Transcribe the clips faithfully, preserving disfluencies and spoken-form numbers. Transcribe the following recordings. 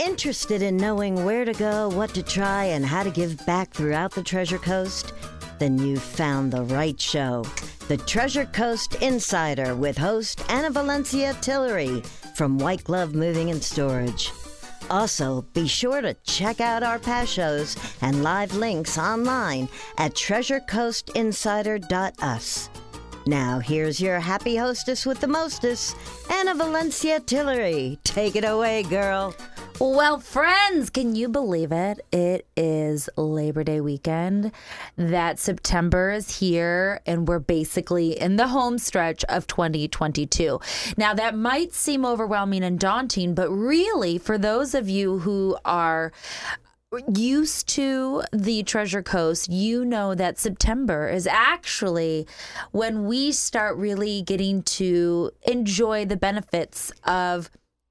Interested in knowing where to go, what to try, and how to give back throughout the Treasure Coast? Then you've found the right show. The Treasure Coast Insider with host Anna Valencia Tillery from White Glove Moving and Storage. Also, be sure to check out our past shows and live links online at treasure coast insider dot u s. Now, here's your happy hostess with the mostess, Anna Valencia Tillery. Take it away, girl. Well, friends, can you believe it? It is Labor Day weekend. That September is here, and we're basically in the home stretch of twenty twenty-two. Now, that might seem overwhelming and daunting, but really, for those of you who are used to the Treasure Coast, you know that September is actually when we start really getting to enjoy the benefits of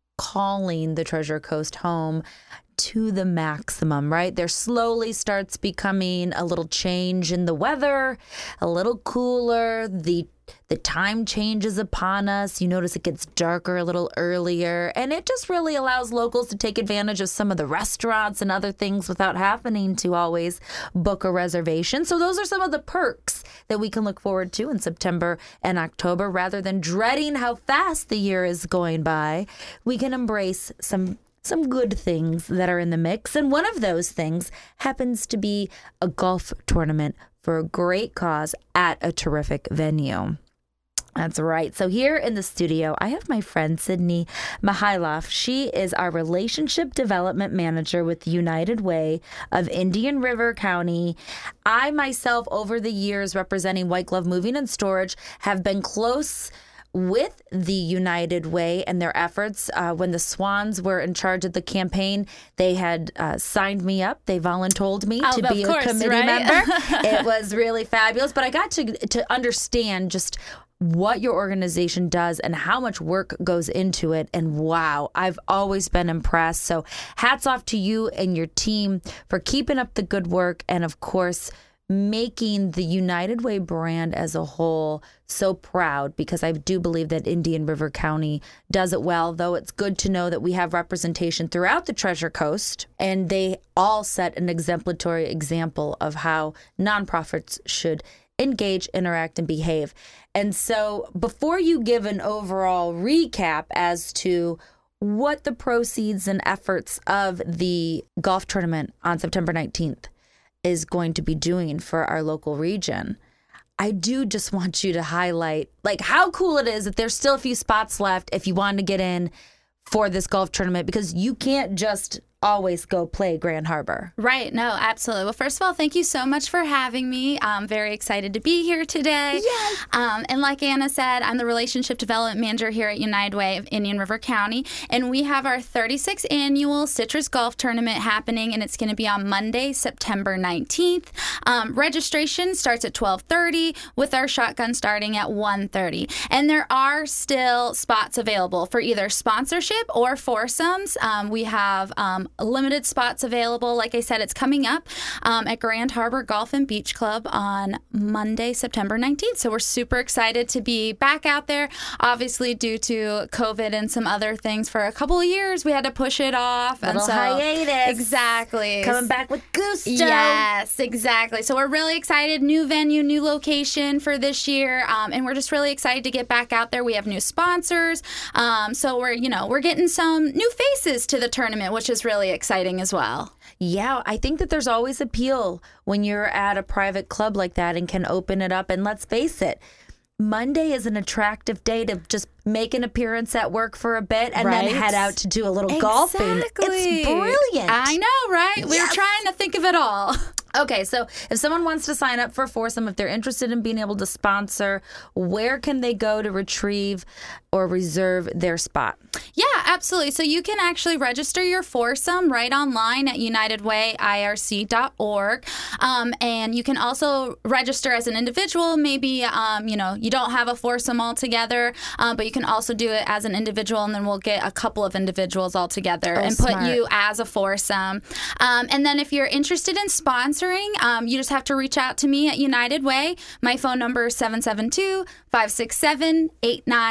calling the Treasure Coast home to the maximum, right? There slowly starts becoming a little change in the weather, a little cooler. The the time changes upon us. You notice it gets darker a little earlier, and it just really allows locals to take advantage of some of the restaurants and other things without having to always book a reservation. So those are some of the perks that we can look forward to in September and October. Rather than dreading how fast the year is going by, we can embrace some some good things that are in the mix. And one of those things happens to be a golf tournament for a great cause at a terrific venue. That's right. So here in the studio, I have my friend Sydney Mihailoff. She is our Relationship Development Manager with United Way of Indian River County. I myself, over the years representing White Glove Moving and Storage, have been close with the United Way and their efforts. Uh, when the Swans were in charge of the campaign, they had uh, signed me up. They voluntold me oh, to be course, a committee right? member. It was really fabulous. But I got to to understand just what your organization does and how much work goes into it. And wow, I've always been impressed. So hats off to you and your team for keeping up the good work, and of course, making the United Way brand as a whole so proud, because I do believe that Indian River County does it well, though it's good to know that we have representation throughout the Treasure Coast, and they all set an exemplary example of how nonprofits should engage, interact, and behave. And so before you give an overall recap as to what the proceeds and efforts of the golf tournament on September nineteenth is going to be doing for our local region, I do just want you to highlight like how cool it is that there's still a few spots left if you want to get in for this golf tournament, because you can't just always go play Grand Harbor. Right. No, absolutely. Well, first of all, thank you so much for having me. I'm very excited to be here today. Yes. Um, and like Anna said, I'm the Relationship Development Manager here at United Way of Indian River County. And we have our thirty-sixth annual Citrus Golf Tournament happening, and it's going to be on Monday, September nineteenth. Um, registration starts at twelve thirty with our shotgun starting at one thirty. And there are still spots available for either sponsorship or foursomes. Um, we have um, limited spots available. Like I said, it's coming up um, at Grand Harbor Golf and Beach Club on Monday, September nineteenth. So we're super excited to be back out there. Obviously, due to COVID and some other things, for a couple of years, we had to push it off. Little and so, hiatus. Exactly. Coming back with gusto. Yes, exactly. So we're really excited. New venue, new location for this year. Um, and we're just really excited to get back out there. We have new sponsors. Um, so we're, you know, we're getting some new faces to the tournament, which is really exciting as well. Yeah, I think that there's always appeal when you're at a private club like that and can open it up. And let's face it, Monday is an attractive day to just make an appearance at work for a bit and right? then head out to do a little exactly. golfing. It's brilliant. I know, right? Yes. We were trying to think of it all. Okay, so if someone wants to sign up for a foursome, if they're interested in being able to sponsor, where can they go to retrieve or reserve their spot? Yeah, absolutely. So you can actually register your foursome right online at united way I R C dot org. Um, and you can also register as an individual. Maybe, um, you know, you don't have a foursome altogether, um, but you can also do it as an individual, and then we'll get a couple of individuals all together oh, and smart. put you as a foursome. Um, and then if you're interested in sponsoring, Um, you just have to reach out to me at United Way. My phone number is seven seven two, five six seven, eight nine zero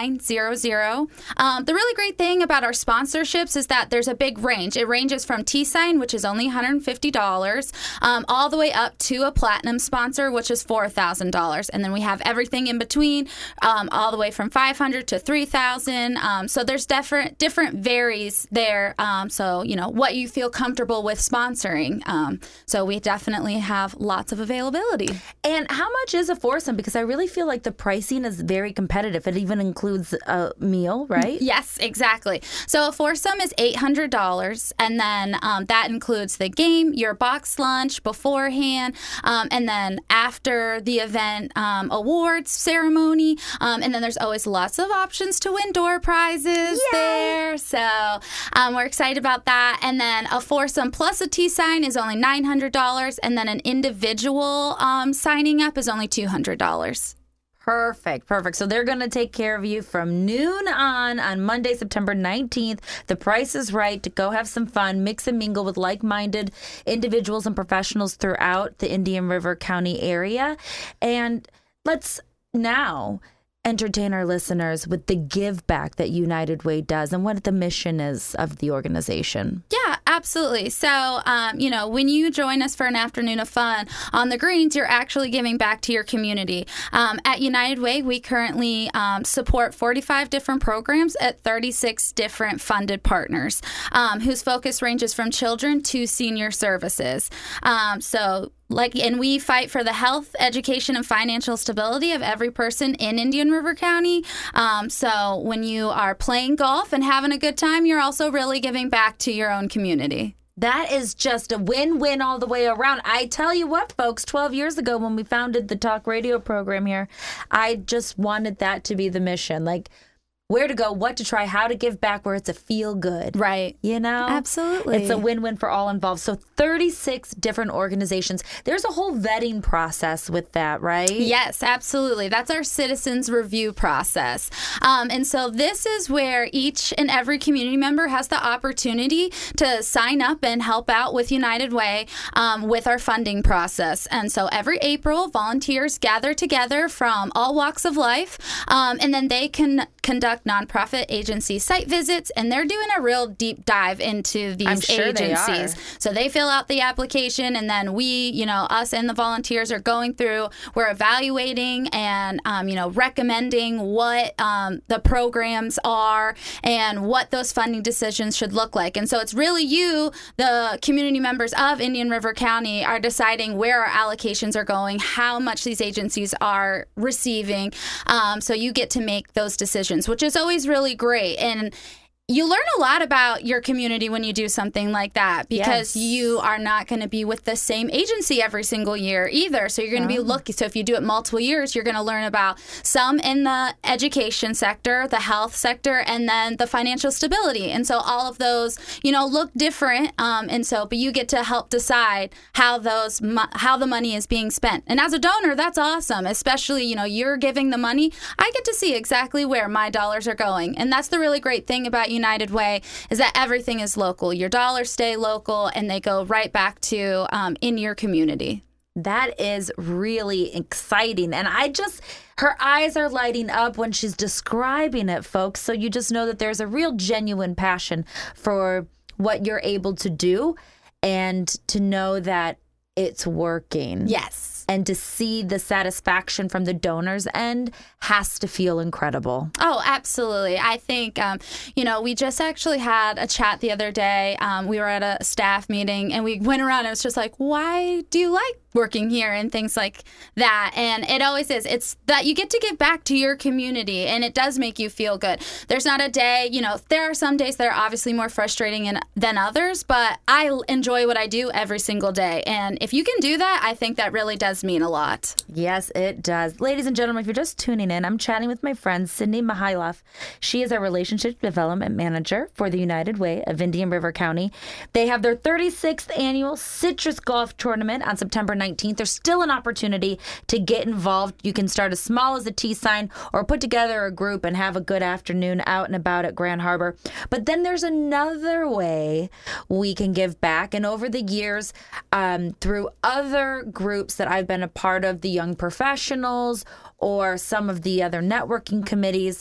zero zero. Um, the really great thing about our sponsorships is that there's a big range. It ranges from T-Sign, which is only one hundred fifty dollars, um, all the way up to a platinum sponsor, which is four thousand dollars. And then we have everything in between, um, all the way from five hundred dollars to three thousand dollars. Um, so there's different different varies there. Um, so, you know, what you feel comfortable with sponsoring. Um, so we definitely have lots of availability. And how much is a foursome? Because I really feel like the pricing is very competitive. It even includes a meal, right? Yes, exactly. So a foursome is eight hundred dollars, and then um, that includes the game, your box lunch beforehand, um, and then after the event, um, awards ceremony, um, and then there's always lots of options to win door prizes Yay! there. So um, we're excited about that. And then a foursome plus a T-Sign is only nine hundred dollars, and then an individual um, signing up is only two hundred dollars. Perfect, perfect. So they're going to take care of you from noon on on Monday, September nineteenth. The price is right to go have some fun, mix and mingle with like-minded individuals and professionals throughout the Indian River County area. And let's now entertain our listeners with the give back that United Way does and what the mission is of the organization. Yeah, absolutely. So, um, you know, when you join us for an afternoon of fun on the greens, you're actually giving back to your community. Um, at United Way, we currently um, support forty-five different programs at thirty-six different funded partners, um, whose focus ranges from children to senior services. Um, so, Like, and we fight for the health, education, and financial stability of every person in Indian River County. Um, so when you are playing golf and having a good time, you're also really giving back to your own community. That is just a win-win all the way around. I tell you what, folks, twelve years ago when we founded the talk radio program here, I just wanted that to be the mission. Like, where to go, what to try, how to give back where it's a feel good. Right. You know? Absolutely. It's a win-win for all involved. So thirty-six different organizations. There's a whole vetting process with that, right? Yes, absolutely. That's our citizens review process. Um, and so this is where each and every community member has the opportunity to sign up and help out with United Way um, with our funding process. And so every April, volunteers gather together from all walks of life, um, and then they can conduct nonprofit agency site visits, and they're doing a real deep dive into these I'm sure agencies. They are. So they fill out the application, and then we, you know, us and the volunteers are going through, we're evaluating and, um, you know, recommending what um, the programs are and what those funding decisions should look like. And so it's really you, the community members of Indian River County, are deciding where our allocations are going, how much these agencies are receiving. Um, so you get to make those decisions, which is always really great. And you learn a lot about your community when you do something like that, because yes. you are not going to be with the same agency every single year either. So you're going to oh. be looking. So if you do it multiple years, you're going to learn about some in the education sector, the health sector, and then the financial stability. And so all of those, you know, look different. Um, and so, but you get to help decide how those, how the money is being spent. And as a donor, that's awesome. Especially, you know, you're giving the money. I get to see exactly where my dollars are going. And that's the really great thing about you. United Way is that everything is local. Your dollars stay local, and they go right back to um, in your community. That is really exciting. And I just, her eyes are lighting up when she's describing it, folks. So you just know that there's a real genuine passion for what you're able to do, and to know that it's working. Yes. And to see the satisfaction from the donors' end has to feel incredible. Oh, absolutely. I think, um, you know, we just actually had a chat the other day. Um, we were at a staff meeting, and we went around, and it was just like, why do you like working here and things like that? And it always is. It's that you get to give back to your community, and it does make you feel good. There's not a day, you know, there are some days that are obviously more frustrating in, than others, but I enjoy what I do every single day. And if you can do that, I think that really does mean a lot. Yes, it does. Ladies and gentlemen, if you're just tuning in, I'm chatting with my friend Sydney Mihailoff. She is a relationship development manager for the United Way of Indian River County. They have their thirty-sixth annual Citrus Golf Tournament on September nineteenth. There's still an opportunity to get involved. You can start as small as a T-Sign or put together a group and have a good afternoon out and about at Grand Harbor. But then there's another way we can give back. And over the years, um, through other groups that I've been a part of, the Young Professionals or some of the other networking committees,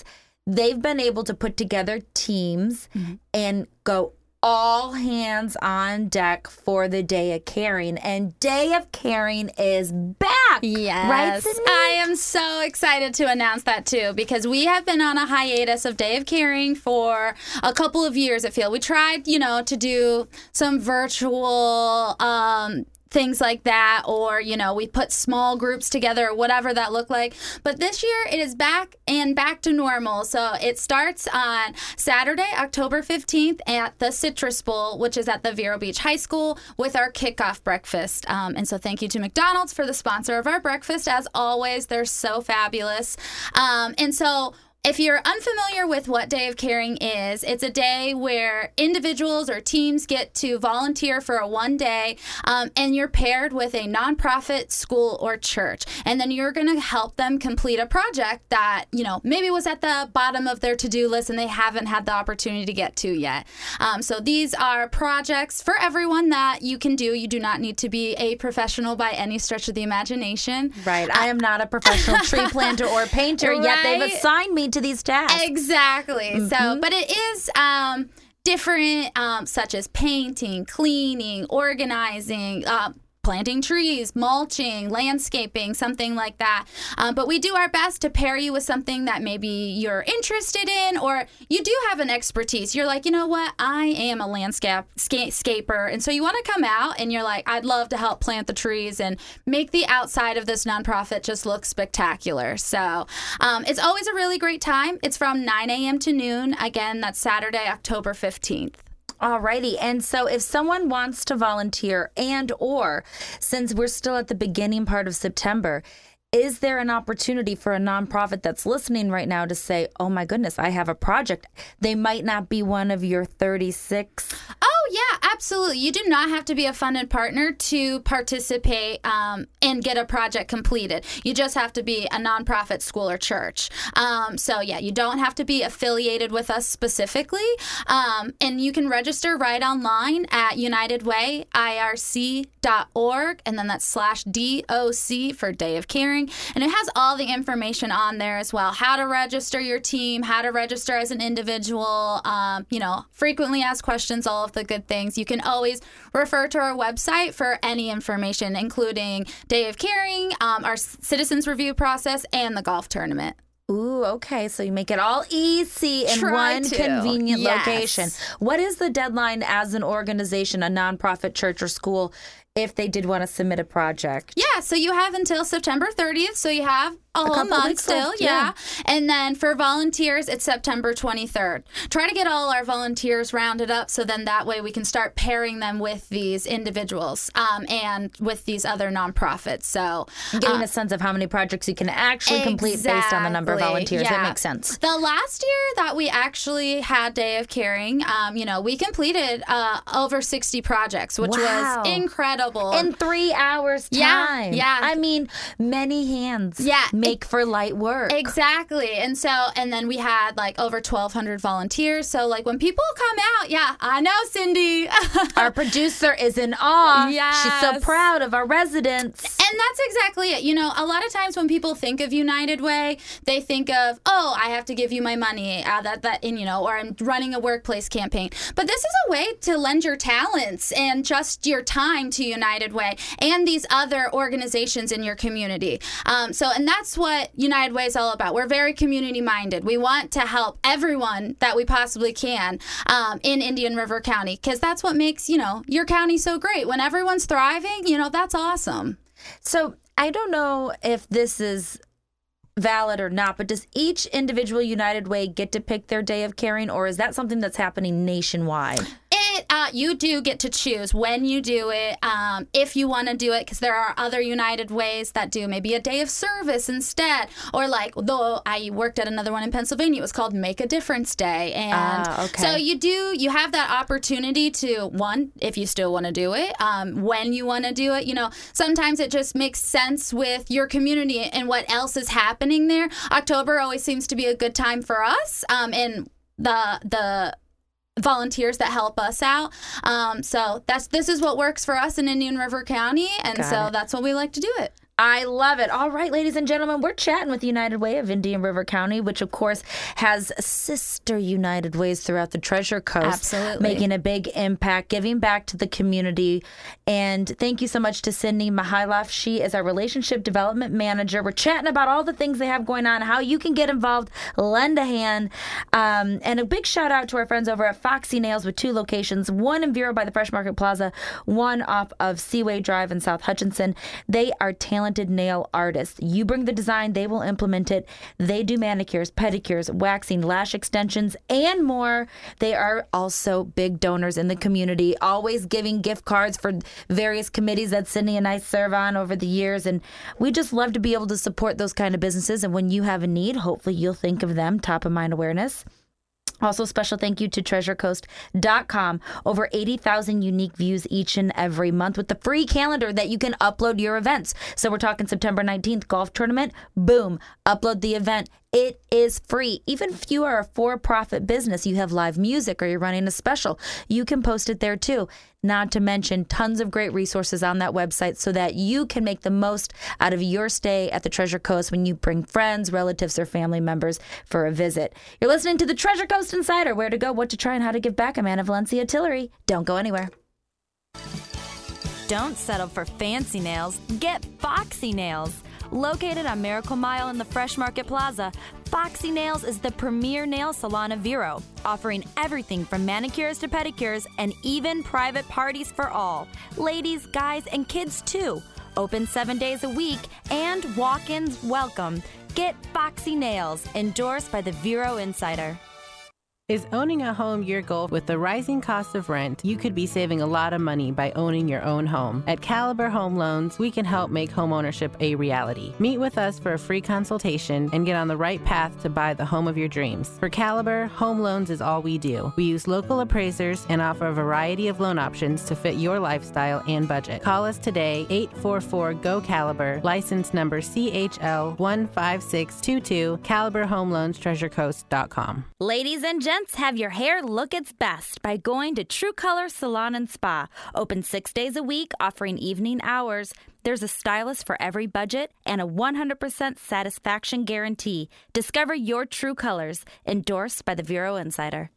they've been able to put together teams mm-hmm. and go all hands on deck for the Day of Caring. And Day of Caring is back. Yes. Right, Sydney? I am so excited to announce that, too, because we have been on a hiatus of Day of Caring for a couple of years, I feel. We tried, you know, to do some virtual um things like that, or, you know, we put small groups together or whatever that looked like. But this year it is back and back to normal. So it starts on Saturday, October fifteenth at the Citrus Bowl, which is at the Vero Beach High School, with our kickoff breakfast. Um, and so thank you to McDonald's for the sponsor of our breakfast. As always, they're so fabulous. Um, and so if you're unfamiliar with what Day of Caring is, it's a day where individuals or teams get to volunteer for a one day, um, and you're paired with a nonprofit, school, or church. And then you're going to help them complete a project that, you know, maybe was at the bottom of their to-do list and they haven't had the opportunity to get to yet. Um, so these are projects for everyone that you can do. You do not need to be a professional by any stretch of the imagination. Right. I am not a professional tree planter or painter, right? Yet they've assigned me to these tasks. Exactly. Mm-hmm. So, but it is um, different, um, such as painting, cleaning, organizing, uh, planting trees, mulching, landscaping, something like that. Um, but we do our best to pair you with something that maybe you're interested in, or you do have an expertise. You're like, you know what? I am a landscape scaper. And so you want to come out and you're like, I'd love to help plant the trees and make the outside of this nonprofit just look spectacular. So um, it's always a really great time. It's from nine a.m. to noon. Again, that's Saturday, October fifteenth. Alrighty, and so if someone wants to volunteer, and or since we're still at the beginning part of September, is there an opportunity for a nonprofit that's listening right now to say, oh my goodness, I have a project? They might not be one of your thirty-six. Oh, yeah, absolutely. You do not have to be a funded partner to participate um, and get a project completed. You just have to be a nonprofit, school, or church. Um, so, yeah, you don't have to be affiliated with us specifically. Um, and you can register right online at united way I R C dot org, and then that's slash D O C for Day of Caring. And it has all the information on there as well. How to register your team, how to register as an individual, um, you know, frequently asked questions, all of the good things. You can always refer to our website for any information, including Day of Caring, um, our citizens review process, and the golf tournament. Ooh, okay. So you make it all easy in Try one to. convenient Yes. location. What is the deadline as an organization, a nonprofit, church, or school, if they did want to submit a project? Yeah, so you have until September thirtieth, so you have a, a whole couple month weeks still, left, yeah. yeah. And then for volunteers, it's September twenty-third. Try to get all our volunteers rounded up, so then that way we can start pairing them with these individuals um, and with these other nonprofits. So And getting uh, a sense of how many projects you can actually complete based on the number of Exactly, volunteers. yeah. That makes sense. The last year that we actually had Day of Caring, um, you know, we completed uh, over sixty projects, which Wow. was incredible. In three hours Yeah, time. yeah. I mean, many hands Yeah, make for light work. Exactly. And so, and then we had like over twelve hundred volunteers. So, like, when people come out, yeah, I know, Cindy. Our producer is in awe. Yes. She's so proud of our residents. And that's exactly it. You know, a lot of times when people think of United Way, they think of, oh, I have to give you my money, uh, that, that, and, you know, or I'm running a workplace campaign. But this is a way to lend your talents and just your time to United Way and these other organizations in your community. Um, so, and that's what United Way is all about. We're very community minded. We want to help everyone that we possibly can um, in Indian River County, because that's what makes, you know, your county so great. When everyone's thriving, you know, that's awesome. So I don't know if this is valid or not, but does each individual United Way get to pick their Day of Caring, or is that something that's happening nationwide? It, uh, you do get to choose when you do it, um, if you want to do it, because there are other United Ways that do maybe a day of service instead, or like, though I worked at another one in Pennsylvania, it was called Make a Difference Day, and Ah, okay. so you do, you have that opportunity to, one, if you still want to do it, um, when you want to do it, you know, sometimes it just makes sense with your community and what else is happening there. October always seems to be a good time for us, um, and the, the, volunteers that help us out. Um, so that's this is what works for us in Indian River County, and Got so it. that's what we like to do it. I love it. All right, ladies and gentlemen, we're chatting with United Way of Indian River County, which, of course, has sister United Ways throughout the Treasure Coast. Absolutely. Making a big impact, giving back to the community. And thank you so much to Sydney Mihailoff. She is our Relationship Development Manager. We're chatting about all the things they have going on, how you can get involved, lend a hand. Um, and a big shout out to our friends over at Foxy Nails with two locations, one in Vero by the Fresh Market Plaza, one off of Seaway Drive in South Hutchinson. They are talented nail artists. You bring the design, they will implement it. They do manicures, pedicures, waxing, lash extensions, and more. They are also big donors in the community, always giving gift cards for various committees that Sydney and I serve on over the years. And we just love to be able to support those kind of businesses. And when you have a need, hopefully you'll think of them. Top of mind awareness. Also, special thank you to treasure coast dot com. Over eighty thousand unique views each and every month with the free calendar that you can upload your events. So we're talking September nineteenth, golf tournament. Boom. Upload the event. It is free. Even if you are a for-profit business, you have live music or you're running a special, you can post it there too. Not to mention tons of great resources on that website so that you can make the most out of your stay at the Treasure Coast when you bring friends, relatives, or family members for a visit. You're listening to the Treasure Coast Insider. Where to go, what to try, and how to give back. I'm Anna Valencia Tillery. Don't go anywhere. Don't settle for fancy nails. Get Foxy Nails. Located on Miracle Mile in the Fresh Market Plaza, Foxy Nails is the premier nail salon of Vero, offering everything from manicures to pedicures and even private parties for all. Ladies, guys, and kids too. Open seven days a week and walk-ins welcome. Get Foxy Nails, endorsed by the Vero Insider. Is owning a home your goal? With the rising cost of rent, you could be saving a lot of money by owning your own home. At Caliber Home Loans, we can help make homeownership a reality. Meet with us for a free consultation and get on the right path to buy the home of your dreams. For Caliber, home loans is all we do. We use local appraisers and offer a variety of loan options to fit your lifestyle and budget. Call us today, eight four four, G O, Caliber, license number C H L one five six two two, Caliber Home Loans Treasure Coast dot com. Ladies and gentlemen, have your hair look its best by going to True Color Salon and Spa. Open six days a week, offering evening hours. There's a stylist for every budget and a one hundred percent satisfaction guarantee. Discover your true colors. Endorsed by the Vero Insider.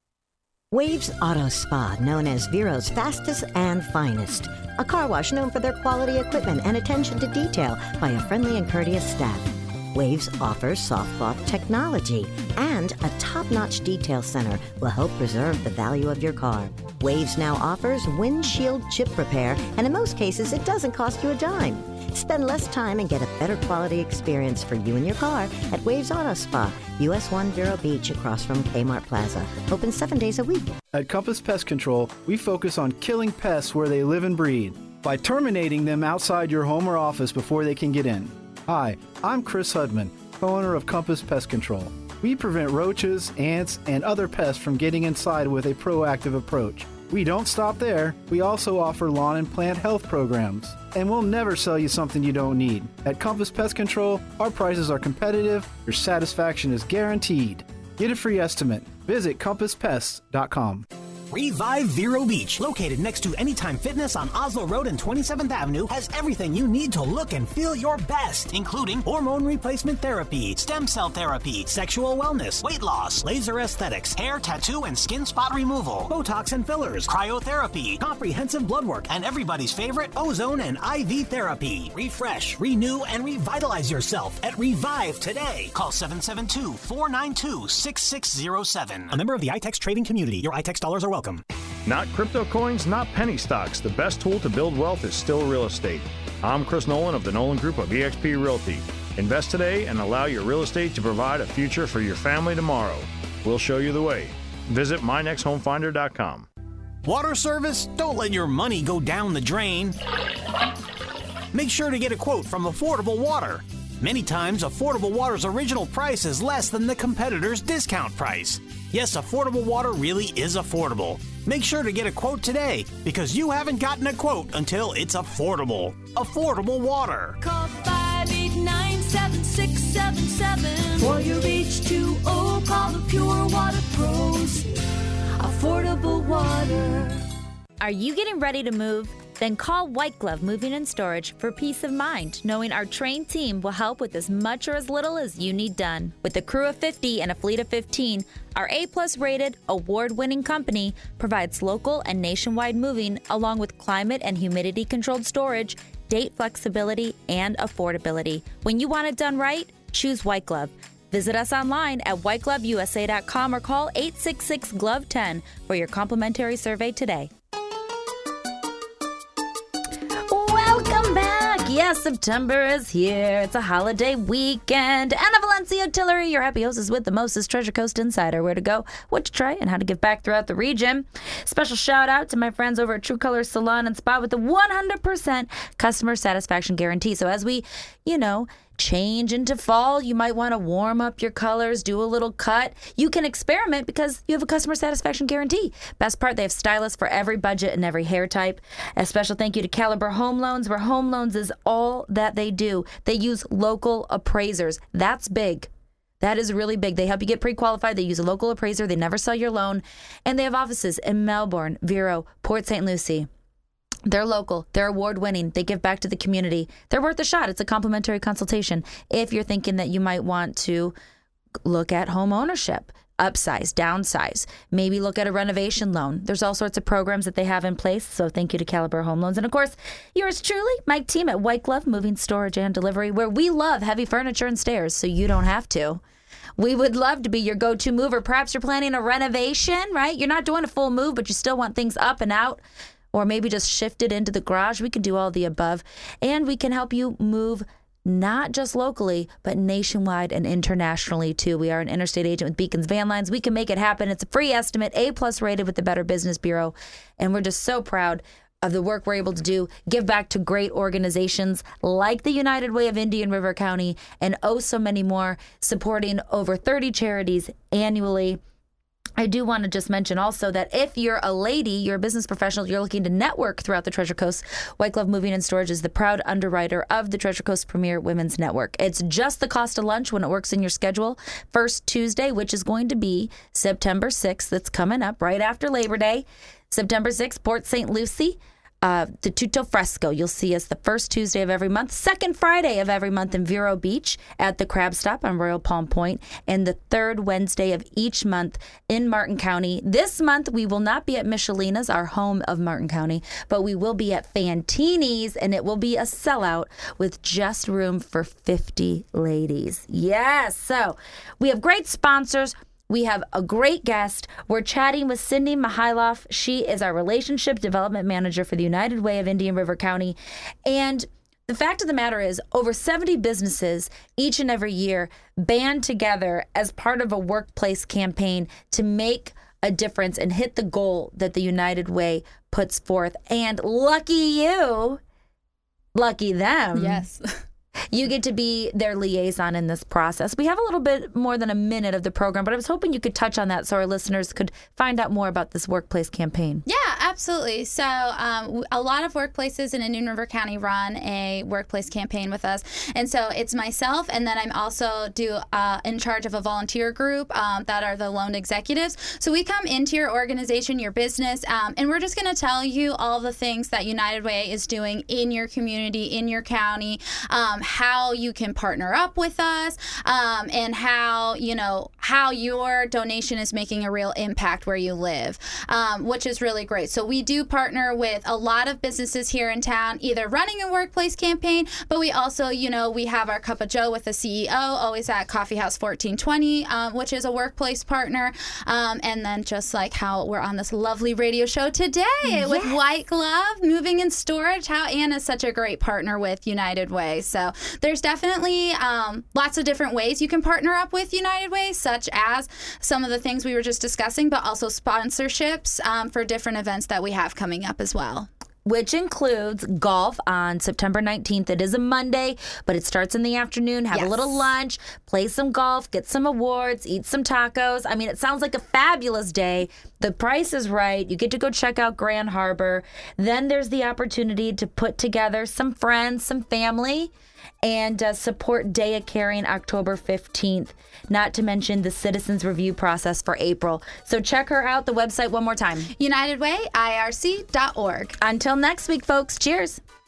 Waves Auto Spa, known as Vero's fastest and finest. A car wash known for their quality equipment and attention to detail by a friendly and courteous staff. Waves offers soft cloth technology, and a top-notch detail center will help preserve the value of your car. Waves now offers windshield chip repair, and in most cases, it doesn't cost you a dime. Spend less time and get a better quality experience for you and your car at Waves Auto Spa, U S one Vero Beach, across from Kmart Plaza. Open seven days a week. At Compass Pest Control, we focus on killing pests where they live and breed by terminating them outside your home or office before they can get in. Hi, I'm Chris Hudman, co-owner of Compass Pest Control. We prevent roaches, ants, and other pests from getting inside with a proactive approach. We don't stop there. We also offer lawn and plant health programs. And we'll never sell you something you don't need. At Compass Pest Control, our prices are competitive, your satisfaction is guaranteed. Get a free estimate. Visit compass pest dot com. Revive Vero Beach, located next to Anytime Fitness on Oslo Road and twenty-seventh Avenue, has everything you need to look and feel your best, including hormone replacement therapy, stem cell therapy, sexual wellness, weight loss, laser aesthetics, hair, tattoo, and skin spot removal, Botox and fillers, cryotherapy, comprehensive blood work, and everybody's favorite, ozone and I V therapy. Refresh, renew, and revitalize yourself at Revive today. Call seven seven two, four nine two, six six zero seven. A member of the I TEX trading community. Your I TEX dollars are welcome. Not crypto coins, not penny stocks. The best tool to build wealth is still real estate. I'm Chris Nolan of the Nolan Group of eXp Realty. Invest today and allow your real estate to provide a future for your family tomorrow. We'll show you the way. Visit my next home finder dot com. Water service? Don't let your money go down the drain. Make sure to get a quote from Affordable Water. Many times, Affordable Water's original price is less than the competitor's discount price. Yes, Affordable Water really is affordable. Make sure to get a quote today, because you haven't gotten a quote until it's affordable. Affordable Water. Call five eight nine, seven six seven seven for your H two O. Call the Pure Water Pros. Affordable Water. Are you getting ready to move? Then call White Glove Moving and Storage for peace of mind, knowing our trained team will help with as much or as little as you need done. With a crew of fifty and a fleet of fifteen, our A-plus rated, award-winning company provides local and nationwide moving along with climate and humidity-controlled storage, date flexibility, and affordability. When you want it done right, choose White Glove. Visit us online at white glove u s a dot com or call eight six six, G L O V E, ten for your complimentary survey today. Welcome back. Yes, September is here. It's a holiday weekend. Anna Valencia Tillery, your happy hostess with the Moses Treasure Coast Insider. Where to go, what to try, and how to give back throughout the region. Special shout out to my friends over at True Colors Salon and Spa with the one hundred percent customer satisfaction guarantee. So as we, you know, change into fall, you might want to warm up your colors, do a little cut. You can experiment because you have a customer satisfaction guarantee. Best part, they have stylists for every budget and every hair type. A special thank you to Caliber Home Loans, where home loans is all that they do. They use local appraisers. That's big. That is really big. They help you get pre-qualified. They use a local appraiser. They never sell your loan. And they have offices in Melbourne, Vero, Port Saint Lucie. They're local. They're award-winning. They give back to the community. They're worth a shot. It's a complimentary consultation. If you're thinking that you might want to look at home ownership, upsize, downsize, maybe look at a renovation loan. There's all sorts of programs that they have in place. So thank you to Caliber Home Loans. And of course, yours truly, my team at White Glove Moving, Storage, and Delivery, where we love heavy furniture and stairs so you don't have to. We would love to be your go-to mover. Perhaps you're planning a renovation, right? You're not doing a full move, but you still want things up and out. Or maybe just shift it into the garage. We can do all the above. And we can help you move not just locally, but nationwide and internationally too. We are an interstate agent with Beacons Van Lines. We can make it happen. It's a free estimate, A-plus rated with the Better Business Bureau. And we're just so proud of the work we're able to do, give back to great organizations like the United Way of Indian River County and oh so many more, supporting over thirty charities annually. I do want to just mention also that if you're a lady, you're a business professional, you're looking to network throughout the Treasure Coast, White Glove Moving and Storage is the proud underwriter of the Treasure Coast Premier Women's Network. It's just the cost of lunch when it works in your schedule. First Tuesday, which is going to be September sixth, that's coming up right after Labor Day. September sixth, Port Saint Lucie. Uh, the Tutto Fresco. You'll see us the first Tuesday of every month, second Friday of every month in Vero Beach at the Crab Stop on Royal Palm Point, and the third Wednesday of each month in Martin County. This month, we will not be at Michelina's, our home of Martin County, but we will be at Fantini's, and it will be a sellout with just room for fifty ladies. Yes! So we have great sponsors. We have a great guest. We're chatting with Cindy Mihailoff. She is our Relationship Development Manager for the United Way of Indian River County. And the fact of the matter is, over seventy businesses each and every year band together as part of a workplace campaign to make a difference and hit the goal that the United Way puts forth. And lucky you, lucky them. Yes. You get to be their liaison in this process. We have a little bit more than a minute of the program, but I was hoping you could touch on that so our listeners could find out more about this workplace campaign. Yeah, absolutely. So um, a lot of workplaces in Indian River County run a workplace campaign with us. And so it's myself, and then I'm also do uh, in charge of a volunteer group um, that are the loan executives. So we come into your organization, your business, um, and we're just going to tell you all the things that United Way is doing in your community, in your county, um, how you can partner up with us, um, and how, you know, how your donation is making a real impact where you live, um, which is really great. So we do partner with a lot of businesses here in town, either running a workplace campaign, but we also, you know, we have our Cup of Joe with the C E O, always at Coffee House fourteen twenty, um, which is a workplace partner. Um, and then just like how we're on this lovely radio show today yes. with White Glove Moving and Storage, how Anna's such a great partner with United Way. So there's definitely um, lots of different ways you can partner up with United Way, such as some of the things we were just discussing, but also sponsorships um, for different events that we have coming up as well. Which includes golf on September nineteenth. It is a Monday, but it starts in the afternoon. Have yes. a little lunch, play some golf, get some awards, eat some tacos. I mean, it sounds like a fabulous day. The price is right. You get to go check out Grand Harbor. Then there's the opportunity to put together some friends, some family, and uh, support Day of Caring October fifteenth, not to mention the Citizens Review process for April. So check her out, the website one more time. United Way I R C dot org. Until next week, folks. Cheers.